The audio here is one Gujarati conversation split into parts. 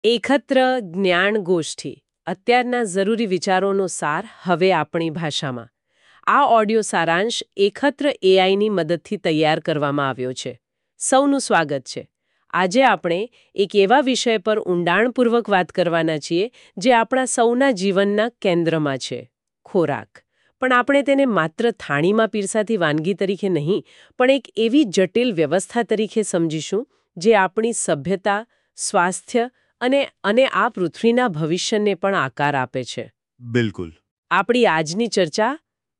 એકત્ર જ્ઞાન ગોષ્ઠી અત્યારના જરૂરી વિચારોનો સાર હવે આપણી ભાષામાં. આ ઓડિયો સારાંશ એકત્ર એઆઈની મદદથી તૈયાર કરવામાં આવ્યો છે. સૌનું સ્વાગત છે. આજે આપણે એક એવા વિષય પર ઊંડાણપૂર્વક વાત કરવાના છીએ જે આપણા સૌના જીવનના કેન્દ્રમાં છે: ખોરાક. પણ આપણે તેને માત્ર થાળીમાં પીરસાતી વાનગી તરીકે નહીં, પણ એક એવી જટિલ વ્યવસ્થા તરીકે સમજીશું જે આપણી સભ્યતા, સ્વાસ્થ્ય અને આ પૃથ્વીના ભવિષ્યને પણ આકાર આપે છે. બિલકુલ. આપણી આજની ચર્ચા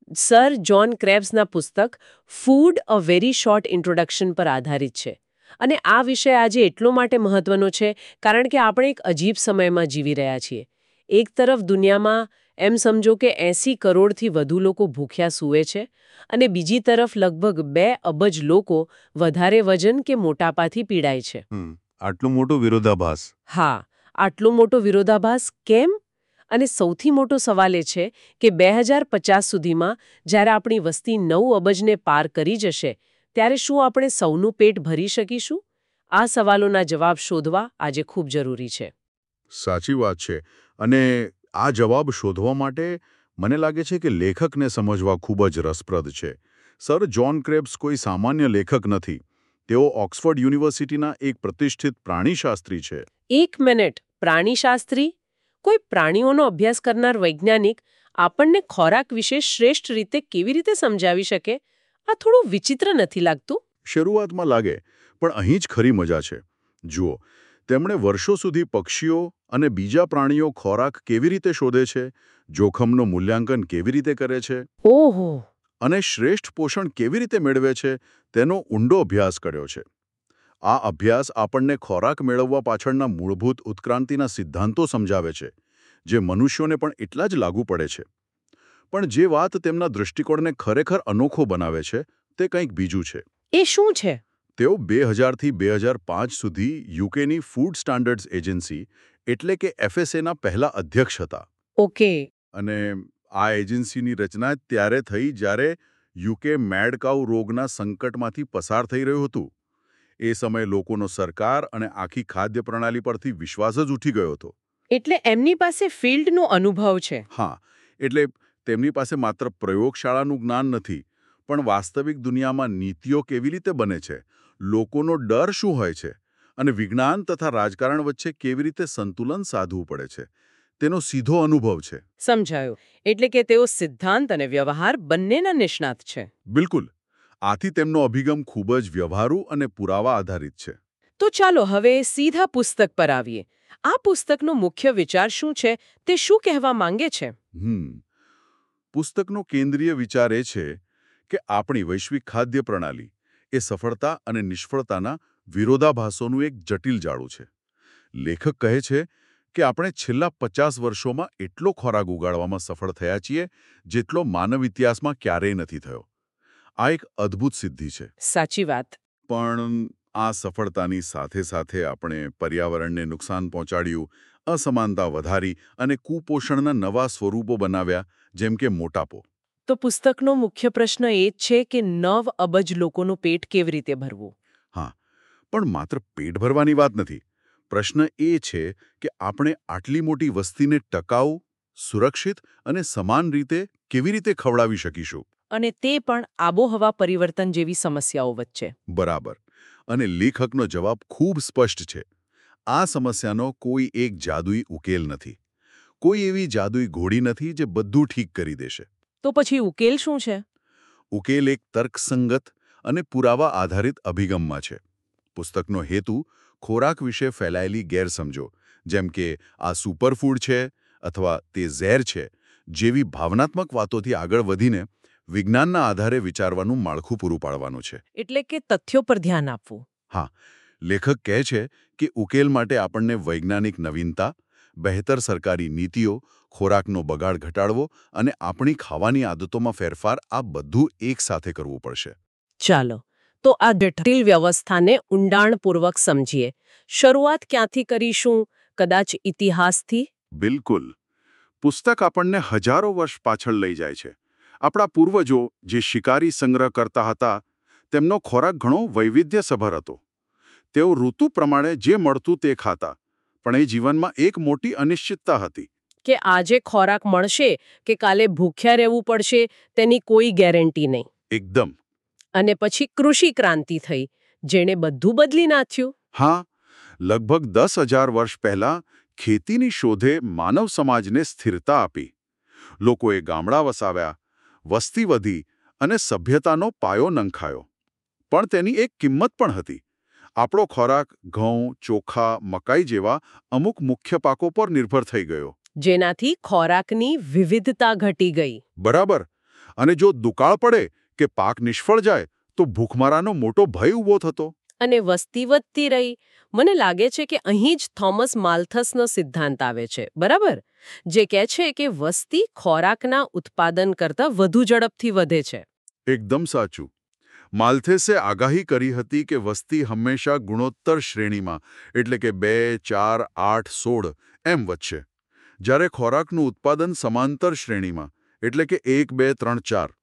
સર જ્હોન ક્રેબ્સના પુસ્તક food a very short introduction પર આધારિત છે. અને આ વિષય આજે એટલો માટે મહત્વનો છે કારણ કે આપણે એક અજીબ સમયમાં જીવી રહ્યા છીએ. એક તરફ દુનિયામાં એમ સમજો કે 80 કરોડથી વધુ લોકો ભૂખ્યા સૂવે છે અને બીજી તરફ લગભગ 2 અબજ લોકો વધારે વજન કે મોટાપાથી પીડાય છે. આટલું મોટું વિરોધાભાસ. હા, આટલો મોટો વિરોધાભાસ કેમ? અને સૌથી મોટો સવાલ એ છે કે 2050 સુધીમાં જ્યારે આપણી વસ્તી 9 અબજને પાર કરી જશે ત્યારે શું આપણે સૌનું પેટ ભરી શકીશું? આ સવાલોના જવાબ શોધવા આજે ખૂબ જરૂરી છે. સાચી વાત છે. અને આ જવાબ શોધવા માટે મને લાગે છે કે લેખકને સમજવા ખૂબ જ રસપ્રદ છે. સર જ્હોન ક્રેબ્સ કોઈ સામાન્ય લેખક નથી. તેઓ ઓક્સફર્ડ યુનિવર્સિટીના એક પ્રતિષ્ઠિત પ્રાણીશાસ્ત્રી છે. એક મિનિટ, પ્રાણીશાસ્ત્રી? કોઈ પ્રાણીઓનો અભ્યાસ કરનાર વૈજ્ઞાનિક આપણને ખોરાક વિશે શ્રેષ્ઠ રીતે કેવી રીતે સમજાવી શકે? આ થોડું વિચિત્ર નથી લાગતું? શરૂઆતમાં લાગે, પણ અહીં જ ખરી મજા છે. જુઓ, તેમણે વર્ષો સુધી પક્ષીઓ અને બીજા પ્રાણીઓ ખોરાક કેવી રીતે શોધે છે, જોખમનું મૂલ્યાંકન કેવી રીતે કરે છે ઓહો! અને શ્રેષ્ઠ પોષણ કેવી રીતે મેળવે છે તેનો ઊંડો અભ્યાસ કર્યો છે. આ અભ્યાસ આપણને ખોરાક મેળવવા પાછળના મૂળભૂત ઉત્ક્રાંતિના સિદ્ધાંતો સમજાવે છે, જે મનુષ્યોને પણ એટલા જ લાગુ પડે છે. પણ જે વાત તેમના દૃષ્ટિકોણને ખરેખર અનોખો બનાવે છે તે કંઈક બીજું છે. એ શું છે? તેઓ 2000થી 2005 સુધી યુકેની ફૂડ સ્ટાન્ડર્ડ્સ એજન્સી એટલે કે FSAના પહેલા અધ્યક્ષ હતા. ઓકે. અને આ એજન્સીની રચના ત્યારે થઈ જ્યારે યુકે મેડ કાઉ રોગના સંકટમાંથી પસાર થઈ રહ્યું હતું. એ સમયે લોકોનો સરકાર અને આખી ખાદ્ય પ્રણાલી પરથી વિશ્વાસ જ ઉઠી ગયો હતો. એટલે એમની પાસે ફિલ્ડનો અનુભવ છે. હા, એટલે તેમની પાસે માત્ર પ્રયોગશાળાનું જ્ઞાન નથી, પણ વાસ્તવિક દુનિયામાં નીતિઓ કેવી રીતે બને છે, લોકોનો ડર શું હોય છે અને વિજ્ઞાન તથા રાજકારણ વચ્ચે કેવી રીતે સંતુલન સાધવું પડે છે, તેનો સીધો અનુભવ છે. સમજાયું. એટલે કે તેઓ સિદ્ધાંત અને વ્યવહાર બંનેના નિષ્ણાત છે. બિલકુલ. આથી તેમનો અભિગમ ખૂબ જ વ્યવહારુ અને પુરાવા આધારિત છે. તો ચાલો હવે સીધા પુસ્તક પર આવીએ. આ પુસ્તકનો મુખ્ય વિચાર શું છે? તે શું કહેવા માંગે છે? પુસ્તકનો કેન્દ્રીય વિચાર એ છે કે આપણી વૈશ્વિક ખાદ્ય પ્રણાલી એ સફળતા અને નિષ્ફળતાના વિરોધાભાસોનું એક જટિલ જાળું છે. લેખક કહે છે કે આપણે છેલ્લા 50 વર્ષોમાં એટલો ખોરાક ઉગાડવામાં સફળ થયા છીએ જેટલો માનવ ઇતિહાસમાં ક્યારેય નથી થયો. આ એક અદ્ભુત સિદ્ધિ છે. સાચી વાત. પણ આ સફળતાની સાથે સાથે આપણે પર્યાવરણને નુકસાન પહોંચાડ્યું, અસમાનતા વધારી અને કુપોષણના નવા સ્વરૂપો બનાવ્યા, જેમ કે મોટાપો. તો પુસ્તકનો મુખ્ય પ્રશ્ન એ જ છે કે 9 અબજ લોકોનું પેટ કેવી રીતે ભરવું? હા, પણ માત્ર પેટ ભરવાની વાત નથી. પ્રશ્ન એ છે કે આપણે આટલી મોટી વસ્તીને ટકાઉ, સુરક્ષિત અને સમાન રીતે કેવી રીતે ખવડાવી શકીશું? અને તે પણ આબોહવા પરિવર્તન જેવી સમસ્યાઓ વચ્ચે. બરાબર. અને લેખકનો જવાબ ખૂબ સ્પષ્ટ છે. આ સમસ્યાનો કોઈ એક જાદુઈ ઉકેલ નથી. કોઈ એવી જાદુઈ ઘોડી નથી જે બધું ઠીક કરી દેશે. તો પછી ઉકેલ શું છે? ઉકેલ એક તર્કસંગત અને પુરાવા આધારિત અભિગમમાં છે. પુસ્તકનો હેતુ ખોરાક વિશે ફેલાયેલી ગેરસમજો, જેમ કે આ સુપરફૂડ છે અથવા તે ઝેર છે, જેવી ભાવનાત્મક વાતોથી આગળ વધીને વિજ્ઞાનના આધારે વિચારવાનું માળખું પૂરું પાડવાનું છે. એટલે કે તથ્યો પર ધ્યાન આપવું. હા, લેખક કહે છે કે ઉકેલ માટે આપણને વૈજ્ઞાનિક નવીનતા, બહેતર સરકારી નીતિઓ, ખોરાકનો બગાડ ઘટાડવો અને આપણી ખાવાની આદતોમાં ફેરફાર, આ બધું એકસાથે કરવું પડશે. ચાલો, તો આ જટિલ વ્યવસ્થાને ઊંડાણપૂર્વક સમજીએ. શરૂઆત ક્યાંથી કરીશું? કદાચ ઇતિહાસથી? બિલકુલ. પુસ્તક આપણને હજારો વર્ષ પાછળ લઈ જાય છે. આપણા પૂર્વજો જે શિકારી સંગ્રહ કરતા હતા, તેમનો ખોરાક ઘણો વૈવિધ્યસભર હતો. તેઓ ઋતુ પ્રમાણે જે મળતું તે ખાતા. પણ એ જીવનમાં એક મોટી અનિશ્ચિતતા હતી. કે આજે ખોરાક મળશે કે કાલે ભૂખ્યા રહેવું પડશે તેની કોઈ ગેરંટી નહીં. એકદમ. અને પછી કૃષિ ક્રાંતિ થઈ, જેણે બધું બદલી નાખ્યું. હા, લગભગ 10,000 વર્ષ પહેલા ખેતીની શોધે માનવ સમાજને સ્થિરતા આપી. લોકોએ ગામડા વસાવ્યા, વસ્તી વધી અને સભ્યતાનો પાયો નંખાયો. પણ તેની એક કિંમત પણ હતી. આપણો ખોરાક ઘઉં, ચોખા, મકાઈ જેવા અમુક મુખ્ય પાકો પર નિર્ભર થઈ ગયો. જેનાથી ખોરાકની વિવિધતા ઘટી ગઈ. બરાબર. અને જો દુકાળ પડે કે પાક નિષ્ફળ જાય તો ભૂખમરાનો મોટો ભય ઊભો થતો. અને વસ્તી વધતી રહી. મને લાગે છે કે અહીં જ થોમસ માલ્થસનો સિદ્ધાંત આવે છે, બરાબર? જે કહે છે કે વસ્તી ખોરાકના ઉત્પાદન કરતાં વધુ ઝડપથી વધે છે. એકદમ સાચું. માલ્થેસે આગાહી કરી હતી કે વસ્તી હંમેશા ગુણોત્તર શ્રેણીમાં, એટલે કે 2, 4, 8, 16 એમ વધશે, જ્યારે ખોરાકનું ઉત્પાદન સમાંતર શ્રેણીમાં, એટલે કે 1, 2, 3, 4.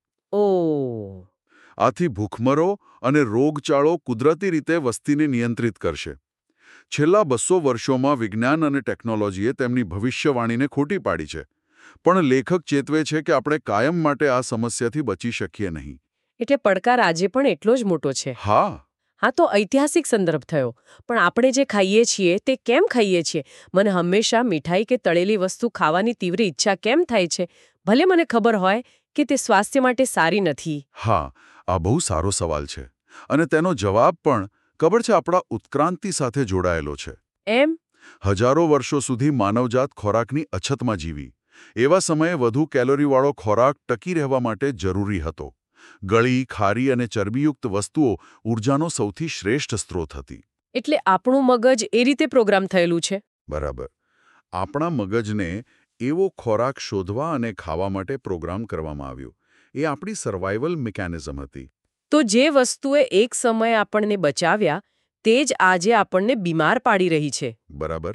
ઓહ! આથી ભૂખમરો અને રોગચાળો કુદરતી રીતે વસ્તીને નિયંત્રિત કરશે. છેલ્લા 200 વર્ષોમાં વિજ્ઞાન અને ટેકનોલોજીએ તેમની ભવિષ્યવાણીને ખોટી પાડી છે. પણ લેખક ચેતવે છે કે આપણે કાયમ માટે આ સમસ્યાથી બચી શકીએ નહીં. એટલે પડકાર આજે પણ એટલો જ મોટો છે. હા. હા, તો ઐતિહાસિક સંદર્ભ થયો. પણ આપણે જે ખાઈએ છીએ તે કેમ ખાઈએ છીએ? મને હંમેશા મીઠાઈ કે તળેલી વસ્તુ ખાવાની તીવ્ર ઈચ્છા કેમ થાય છે? ભલે મને ખબર હોય કે તે સ્વાસ્થ્ય માટે સારી નથી. હા, આ બહુ સારો સવાલ છે. અને તેનો જવાબ પણ ખબર છે, આપણા ઉત્ક્રાંતિ સાથે જોડાયેલો છે. એમ? હજારો વર્ષો સુધી માનવજાત ખોરાકની અછતમાં જીવી. એવા સમયે વધુ કેલોરીવાળો ખોરાક ટકી રહેવા માટે જરૂરી હતો. ગળી, ખારી અને ચરબીયુક્ત વસ્તુઓ ઊર્જાનો સૌથી શ્રેષ્ઠ સ્ત્રોત હતી. એટલે આપણું મગજ એ રીતે પ્રોગ્રામ થયેલું છે. બરાબર. આપણા મગજને એવો ખોરાક શોધવા અને ખાવા માટે પ્રોગ્રામ કરવામાં આવ્યો. એ આપણી સર્વાઇવલ મિકેનિઝમ હતી. તો જે વસ્તુએ એક સમયે આપણને બચાવ્યા તે જ આજે આપણને બીમાર પાડી રહી છે. બરાબર.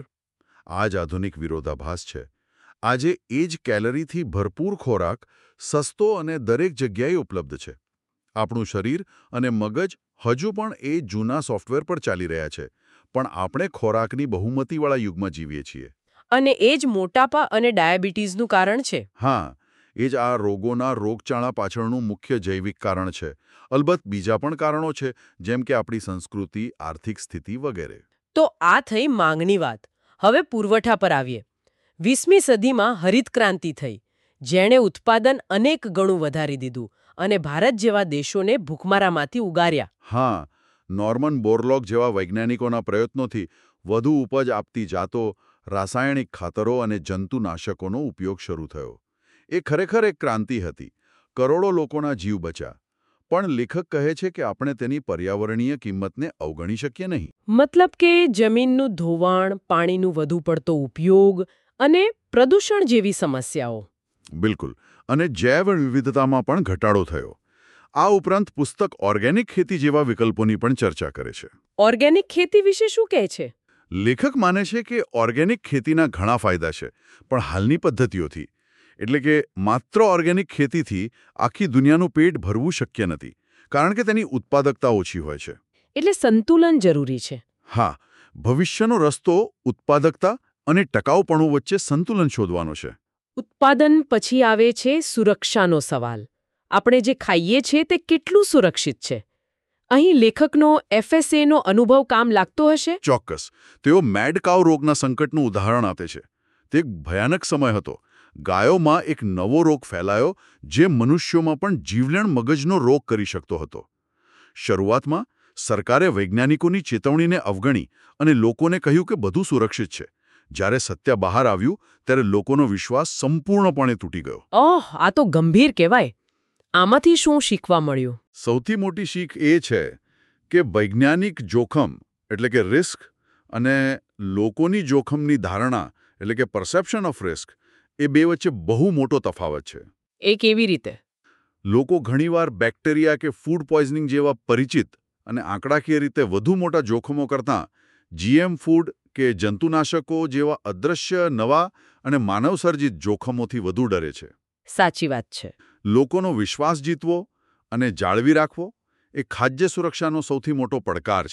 આ જ આધુનિક વિરોધાભાસ છે. આજે એ જ કેલરીથી ભરપૂર ખોરાક સસ્તો અને દરેક જગ્યાએ ઉપલબ્ધ છે. આપણું શરીર અને મગજ હજુ પણ એ જૂના સોફ્ટવેર પર ચાલી રહ્યા છે. પણ આપણે ખોરાકની બહુમતીવાળા યુગમાં જીવીએ છીએ. અને એ જ મોટાપા અને ડાયાબિટીસનું કારણ છે. હા, એ જ આ રોગોના રોગચાળા પાછળનું મુખ્ય જૈવિક કારણ છે. અલબત્ત બીજા પણ કારણો છે, જેમ કે આપણી સંસ્કૃતિ, આર્થિક સ્થિતિ વગેરે. તો આ થઈ માંગની વાત. હવે પુરવઠા પર આવીએ. 20મી સદીમાં હરિતક્રાંતિ થઈ, જેણે ઉત્પાદન અનેક ગણું વધારી દીધું અને ભારત જેવા દેશોને ભૂખમરામાંથી ઉગાર્યા. હા, નોર્મન બોરલોગ જેવા વૈજ્ઞાનિકોના પ્રયત્નોથી વધુ ઉપજ આપતી જાતો, રાસાયણિક ખાતરો અને જંતુનાશકોનો ઉપયોગ શરૂ થયો. એ ખરેખર એક ક્રાંતિ હતી. કરોડો લોકોના જીવ બચ્યા. પણ લેખક કહે છે કે આપણે તેની પર્યાવરણીય કિંમતને અવગણી શકીએ નહીં. મતલબ કે જમીનનું ધોવાણ, પાણીનું વધુ પડતો ઉપયોગ અને પ્રદૂષણ જેવી સમસ્યાઓ. બિલકુલ. અને જૈવ વિવિધતામાં પણ ઘટાડો થયો. આ ઉપરાંત પુસ્તક ઓર્ગેનિક ખેતી જેવા વિકલ્પોની પણ ચર્ચા કરે છે. ઓર્ગેનિક ખેતી વિશે શું કહે છે? લેખક માને છે કે ઓર્ગેનિક ખેતીના ઘણા ફાયદા છે, પણ હાલની પદ્ધતિઓથી, એટલે કે માત્ર ઓર્ગેનિક ખેતીથી આખી દુનિયાનું પેટ ભરવું શક્ય નથી, કારણ કે તેની ઉત્પાદકતા ઓછી હોય છે. એટલે સંતુલન જરૂરી છે. હા, ભવિષ્યનો રસ્તો ઉત્પાદકતા અને ટકાઉપણું વચ્ચે સંતુલન શોધવાનો છે. ઉત્પાદન પછી આવે છે સુરક્ષાનો સવાલ. આપણે જે ખાઈએ છીએ તે કેટલું સુરક્ષિત છે? અહીં લેખકનો FSAનો અનુભવ કામ લાગતો હશે? ચોક્કસ. તેઓ મેડ કાઉ રોગના સંકટનું ઉદાહરણ આપે છે. તે એક ભયાનક સમય હતો. ગાયોમાં એક નવો રોગ ફેલાયો જે મનુષ્યોમાં પણ જીવલેણ મગજનો રોગ કરી શકતો હતો. શરૂઆતમાં સરકારે વૈજ્ઞાનિકોની ચેતવણીને અવગણી અને લોકોને કહ્યું કે બધું સુરક્ષિત છે. જ્યારે સત્ય બહાર આવ્યું ત્યારે લોકોનો વિશ્વાસ સંપૂર્ણપણે તૂટી ગયો. ઓહ, આ તો ગંભીર કહેવાય. આમાંથી શું શીખવા મળ્યું? સૌથી મોટી શીખ એ છે કે વૈજ્ઞાનિક જોખમ એટલે કે રિસ્ક અને લોકોની જોખમની ધારણા એટલે કે પરસેપ્શન ઓફ રિસ્ક એ બે વચ્ચે બહુ મોટો તફાવત છે. એ કેવી રીતે? લોકો ઘણીવાર બેક્ટેરિયા કે ફૂડ પોઈઝનિંગ જેવા પરિચિત અને આંકડાકીય રીતે વધુ મોટા જોખમો કરતાં GM ફૂડ કે જંતુનાશકો જેવા અદૃશ્ય નવા અને માનવસર્જિત જોખમોથી વધુ ડરે છે. સાચી વાત છે. લોકોનો વિશ્વાસ જીતવો અને જાળવી રાખવો એ ખાદ્ય સુરક્ષાનો સૌથી મોટો પડકાર છે.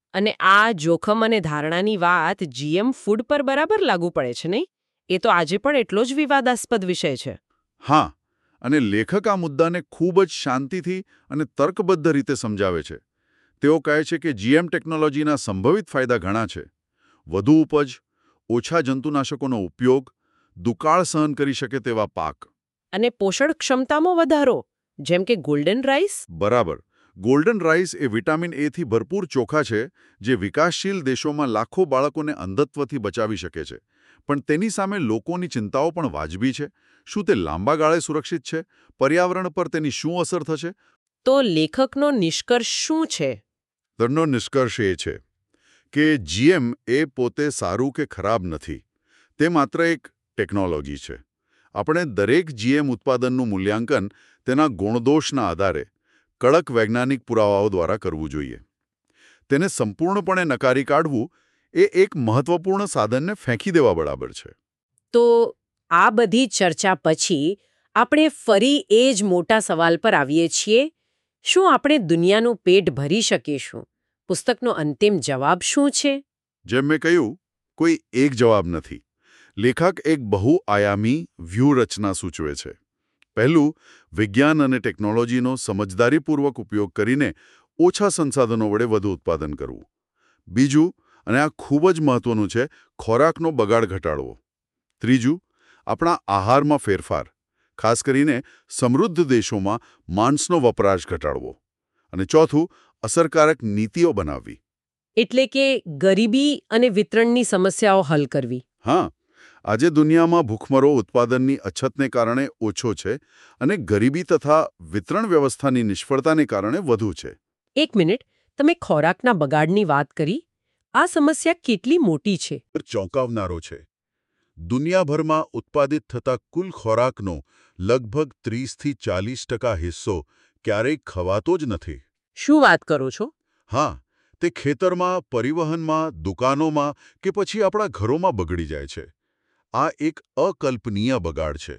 અને આ જોખમ અને ધારણાની વાત જીએમ ફૂડ પર બરાબર લાગુ પડે છે નહીં? એ તો આજે પણ એટલો જ વિવાદાસ્પદ વિષય છે. હા, અને લેખક આ મુદ્દાને ખૂબ જ શાંતિથી અને તર્કબદ્ધ રીતે સમજાવે છે. તેઓ કહે છે કે જીએમ ટેકનોલોજીના સંભવિત ફાયદા ઘણા છે. વધુ ઉપજ, ઓછા જંતુનાશકોનો ઉપયોગ, દુકાળ સહન કરી શકે તેવા પાક. અને પોષણ ક્ષમતામાં વધારો, જેમ કે ગોલ્ડન રાઈસ. બરાબર. ગોલ્ડન રાઈસ એ વિટામિન એથી ભરપૂર ચોખા છે જે વિકાસશીલ દેશોમાં લાખો બાળકોને અંધત્વથી બચાવી શકે છે. પણ તેની સામે લોકોની ચિંતાઓ પણ વાજબી છે. શું તે લાંબા ગાળે સુરક્ષિત છે? પર્યાવરણ પર તેની શું અસર થશે? તો લેખકનો નિષ્કર્ષ શું છે? તેનો નિષ્કર્ષ એ છે કે જીએમ એ પોતે સારું કે ખરાબ નથી. તે માત્ર એક ટેકનોલોજી છે. આપણે દરેક જીએમ ઉત્પાદનનું મૂલ્યાંકન તેના ગુણદોષના આધારે કડક વૈજ્ઞાનિક પુરાવાઓ દ્વારા કરવું જોઈએ. તેને સંપૂર્ણપણે નકારી કાઢવું એ એક મહત્વપૂર્ણ સાધનને ફેંકી દેવા બરાબર છે. તો આ બધી ચર્ચા પછી આપણે ફરી એ જ મોટા સવાલ પર આવીએ છીએ. શું આપણે દુનિયાનું પેટ ભરી શકીશું? પુસ્તકનો અંતિમ જવાબ શું છે? જેમ મેં કહ્યું, કોઈ એક જવાબ નથી. લેખક એક બહુઆયામી વ્યૂહરચના સૂચવે છે. પહેલું, વિજ્ઞાન અને ટેકનોલોજીનો સમજદારીપૂર્વક ઉપયોગ કરીને ઓછા સંસાધનો વડે વધુ ઉત્પાદન કરવું. બીજું, અને આ ખૂબ જ મહત્વનું છે, ખોરાકનો બગાડ ઘટાડવો. ત્રીજું, આપણા આહારમાં ફેરફાર, ખાસ કરીને સમૃદ્ધ દેશોમાં માંસનો વપરાશ ઘટાડવો. અને ચોથું, અસરકારક નીતિઓ બનાવવી. એટલે કે ગરીબી અને વિતરણની સમસ્યાઓ હલ કરવી. હા, આજે દુનિયામાં ભૂખમરો ઉત્પાદનની અછતને કારણે ઓછો છે અને ગરીબી તથા વિતરણ વ્યવસ્થાની નિષ્ફળતાને કારણે વધુ છે. એક મિનિટ, તમે ખોરાકના બગાડની વાત કરી. આ સમસ્યા કેટલી મોટી છે? ચોંકાવનારો છે. દુનિયાભરમાં ઉત્પાદિત થતા કુલ ખોરાકનો લગભગ 30–40% હિસ્સો ક્યારેય ખવાતો જ નથી. શું વાત કરો છો? હા, તે ખેતરમાં, પરિવહનમાં, દુકાનોમાં કે પછી આપણા ઘરોમાં બગડી જાય છે. આ એક અકલ્પનીય બગાડ છે.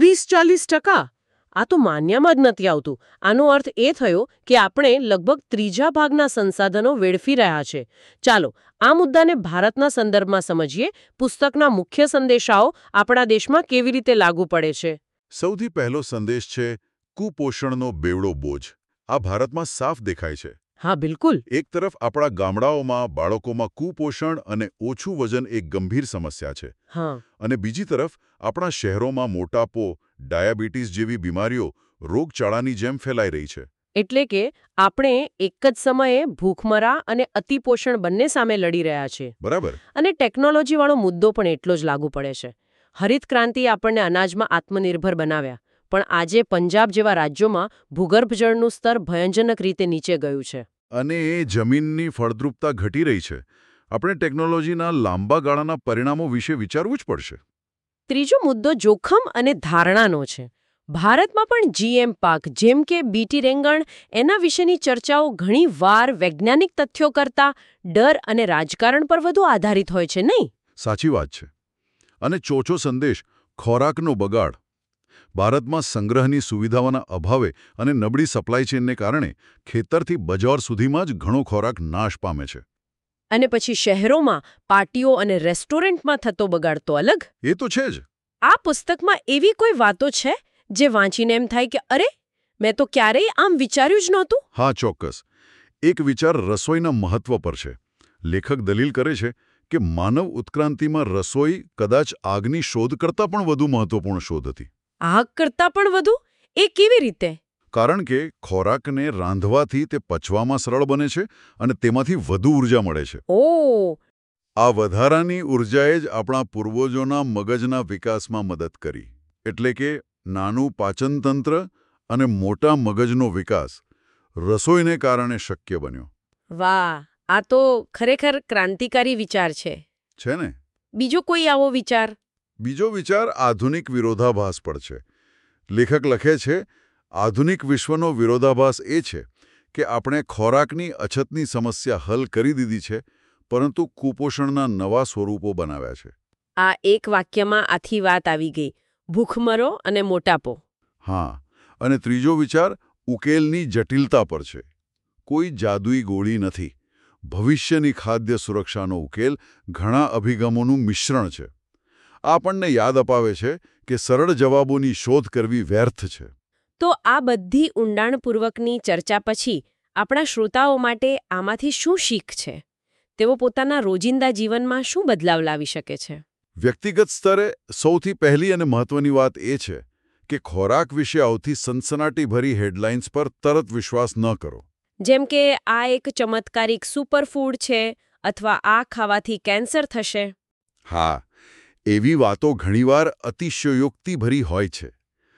30–40%? આ તો માન્યામાં જ નથી આવતું. આનો અર્થ એ થયો કે આપણે લગભગ ત્રીજા ભાગના સંસાધનો વેડફી રહ્યા છે. ચાલો, આ મુદ્દાને ભારતના સંદર્ભમાં સમજીએ. પુસ્તકના મુખ્ય સંદેશાઓ આપણા દેશમાં કેવી રીતે લાગુ પડે છે? સૌથી પહેલો સંદેશ છે કુપોષણનો બેવડો બોજ. આ ભારતમાં સાફ દેખાય છે. હા, બિલકુલ. એક તરફ આપણા ગામડાઓમાં બાળકોમાં કુપોષણ અને ઓછું વજન એક ગંભીર સમસ્યા છે. હા. અને બીજી તરફ આપણા શહેરોમાં મોટાપો, ડાયાબિટીસ જેવી બીમારીઓ રોગચાળાની જેમ ફેલાઈ રહી છે. એટલે કે આપણે એક જ સમયે ભૂખમરા અને અતિપોષણ બંને સામે લડી રહ્યા છીએ. બરાબર. અને ટેકનોલોજીવાળો મુદ્દો પણ એટલો જ લાગુ પડે છે. હરિત ક્રાંતિએ આપણને અનાજમાં આત્મનિર્ભર બનાવ્યા, પણ આજે પંજાબ જેવા રાજ્યોમાં ભૂગર્ભ જળનું સ્તર ભયજનક રીતે નીચે ગયું છે. અને એ જમીનની ફળદ્રુપતા ઘટી રહી છે. આપણે ટેકનોલોજીના લાંબા ગાળાના પરિણામો વિશે વિચારવું જ પડશે. ત્રીજો મુદ્દો જોખમ અને ધારણાનો છે. ભારતમાં પણ જીએમ પાક જેમ કે બીટી રેંગણ, એના વિશેની ચર્ચાઓ ઘણી વાર વૈજ્ઞાનિક તથ્યો કરતાં ડર અને રાજકારણ પર વધુ આધારિત હોય છે, નહીં? સાચી વાત છે. અને ચોથો સંદેશ, ખોરાકનો બગાડ. ભારતમાં સંગ્રહની સુવિધાઓના અભાવે અને નબળી સપ્લાય ચેનને કારણે ખેતરથી બજાર સુધીમાં જ ઘણો ખોરાક નાશ પામે છે. અને પછી શહેરોમાં પાર્ટીઓ અને રેસ્ટોરન્ટમાં થતો બગાડ તો અલગ. એ તો છે જ. આ પુસ્તકમાં એવી કોઈ વાતો છે જે વાંચીને એમ થાય કે અરે, મેં તો ક્યારેય આમ વિચાર્યું જ નહોતું? હા, ચોક્કસ. એક વિચાર રસોઈના મહત્વ પર છે. લેખક દલીલ કરે છે કે માનવ ઉત્ક્રાંતિમાં રસોઈ કદાચ આગની શોધ કરતાં પણ વધુ મહત્વપૂર્ણ શોધ હતી. આગ કરતાં પણ વધુ? એ કેવી રીતે? કારણ કે ખોરાકને રાંધવાથી તે પચવામાં સરળ બને છે અને તેમાંથી વધુ ઊર્જા મળે છે. ઓહ! આ વધારાની ઊર્જાએ જ આપણા પૂર્વજોના મગજના વિકાસમાં મદદ કરી. એટલે કે નાનું પાચનતંત્ર અને મોટા મગજનો વિકાસ રસોઈને કારણે શક્ય બન્યો. વાહ, આ તો ખરેખર ક્રાંતિકારી વિચાર છે. છે ને? બીજો કોઈ આવો વિચાર? બીજો વિચાર આધુનિક વિરોધાભાસ પર છે. લેખક લખે છે, આધુનિક વિશ્વનો વિરોધાભાસ એ છે કે આપણે ખોરાકની અછતની સમસ્યા હલ કરી દીધી છે, પરંતુ કુપોષણના નવા સ્વરૂપો બનાવ્યા છે. આ એક વાક્યમાં આખી વાત આવી ગઈ. ભૂખમરો અને મોટાપો. હા, અને ત્રીજો વિચાર ઉકેલની જટિલતા પર છે. કોઈ જાદુઈ ગોળી નથી. ભવિષ્યની ખાદ્ય સુરક્ષાનો ઉકેલ ઘણા અભિગમોનું મિશ્રણ છે. આપણને યાદ અપાવે છે કે સરળ જવાબોની શોધ કરવી વ્યર્થ છે. તો આ બધી ઊંડાણપૂર્વકની ચર્ચા પછી આપણા શ્રોતાઓ માટે આમાંથી શું શીખ છે? તેઓ પોતાના રોજિંદા જીવનમાં શું બદલાવ લાવી શકે છે? વ્યક્તિગત સ્તરે સૌથી પહેલી અને મહત્વની વાત એ છે કે ખોરાક વિશે આવતી સનસનાટીભરી હેડલાઇન્સ પર તરત વિશ્વાસ ન કરો. જેમ કે આ એક ચમત્કારિક સુપરફૂડ છે અથવા આ ખાવાથી કેન્સર થશે. હા, એવી વાતો ઘણીવાર અતિશયોક્તિભરી હોય છે.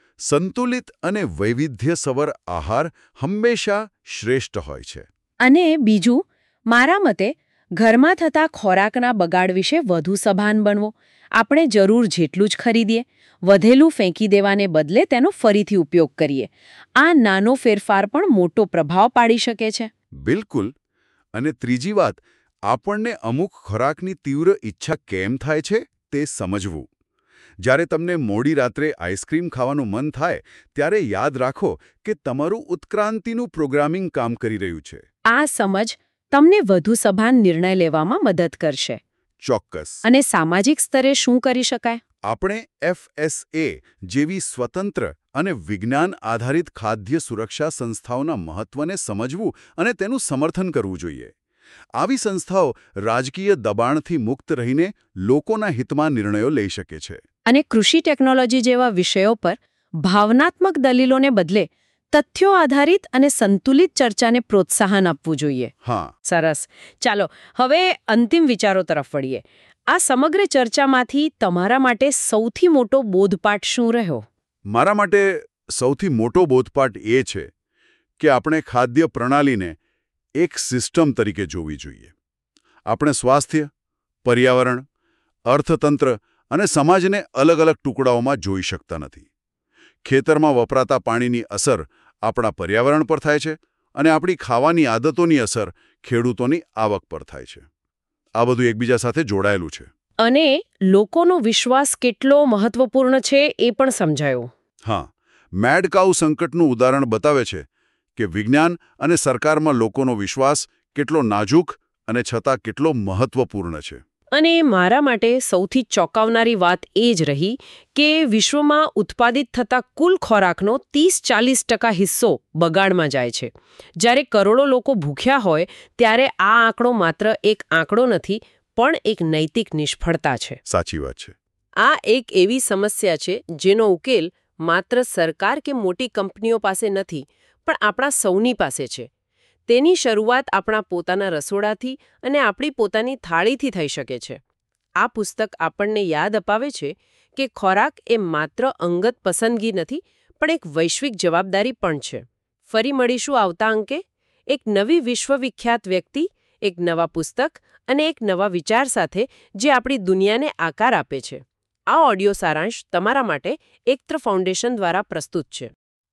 સંતુલિત અને વૈવિધ્યસભર આહાર હંમેશા શ્રેષ્ઠ હોય છે. અને બીજું, મારા મતે ઘરમાં થતા ખોરાકના બગાડ વિશે વધુ સભાન બનવો. આપણે જરૂર જેટલું જ ખરીદીએ, વધેલું ફેંકી દેવાને બદલે તેનો ફરીથી ઉપયોગ કરીએ. આ નાનો ફેરફાર પણ મોટો પ્રભાવ પાડી શકે છે. બિલકુલ. અને ત્રીજી વાત, આપણને અમુક ખોરાકની તીવ્ર ઈચ્છા કેમ થાય છે તે સમજવું. જ્યારે તમને મોડી રાત્રે આઈસ્ક્રીમ ખાવાનું મન થાય ત્યારે યાદ રાખો કે તમારું ઉત્ક્રાંતિનું પ્રોગ્રામિંગ કામ કરી રહ્યું છે. આ સમજ તમને વધુ સભાન નિર્ણય લેવામાં મદદ કરશે. ચોક્કસ. અને સામાજિક સ્તરે શું કરી શકાય? આપણે FSA જેવી સ્વતંત્ર અને વિજ્ઞાન આધારિત ખાદ્ય સુરક્ષા સંસ્થાઓના મહત્વને સમજવું અને તેનું સમર્થન કરવું જોઈએ. આવી સંસ્થાઓ રાજકીય દબાણથી મુક્ત રહીને લોકોના હિતમાં નિર્ણયો લઈ શકે છે. અને કૃષિ ટેકનોલોજી જેવા વિષયો પર ભાવનાત્મક દલીલોને બદલે તથ્યો આધારિત અને સંતુલિત ચર્ચાને પ્રોત્સાહન આપવું જોઈએ. હા. સરસ. ચાલો હવે અંતિમ વિચારો તરફ વળીએ. આ સમગ્ર ચર્ચામાંથી તમારા માટે સૌથી મોટો બોધપાઠ શું રહ્યો? મારા માટે સૌથી મોટો બોધપાઠ એ છે કે આપણે ખાદ્ય પ્રણાલીને એક સિસ્ટમ તરીકે જોવી જોઈએ. આપણે સ્વાસ્થ્ય, પર્યાવરણ, અર્થતંત્ર અને સમાજને અલગ અલગ ટુકડાઓમાં જોઈ શકતા નથી. ખેતરમાં વપરાતા પાણીની અસર આપણા પર્યાવરણ પર થાય છે અને આપણી ખાવાની આદતોની અસર ખેડૂતોની આવક પર થાય છે. આ બધું એકબીજા સાથે જોડાયેલું છે. અને લોકોનો વિશ્વાસ કેટલો મહત્વપૂર્ણ છે એ પણ સમજાયું. હા, મેડ કાઉ સંકટનું ઉદાહરણ બતાવે છે કે વિજ્ઞાન અને સરકારમાં લોકોનો વિશ્વાસ કેટલો નાજુક અને છતાં કેટલો મહત્વપૂર્ણ છે. અને મારા માટે સૌથી ચોંકાવનારી વાત એ જ રહી કે વિશ્વમાં ઉત્પાદિત થતા કુલ ખોરાકનો 30-40% હિસ્સો બગાડમાં જાય છે. જ્યારે કરોડો લોકો ભૂખ્યા હોય ત્યારે આ આંકડો માત્ર એક આંકડો નથી, પણ એક નૈતિક નિષ્ફળતા છે. સાચી વાત છે. આ એક એવી સમસ્યા છે જેનો ઉકેલ માત્ર સરકાર કે મોટી કંપનીઓ પાસે નથી, પણ આપણા સૌની પાસે છે. તેની શરૂઆત આપણા પોતાના રસોડાથી અને આપણી પોતાની થાળીથી થઈ શકે છે. આ પુસ્તક આપણને યાદ અપાવે છે કે ખોરાક એ માત્ર અંગત પસંદગી નથી, પણ એક વૈશ્વિક જવાબદારી પણ છે. ફરી મળીશું આવતા અંકે એક નવી વિશ્વવિખ્યાત વ્યક્તિ, એક નવા પુસ્તક અને એક નવા વિચાર સાથે જે આપણી દુનિયાને આકાર આપે છે. આ ઓડિયો સારાંશ તમારા માટે એક્ત્ર ફાઉન્ડેશન દ્વારા પ્રસ્તુત છે.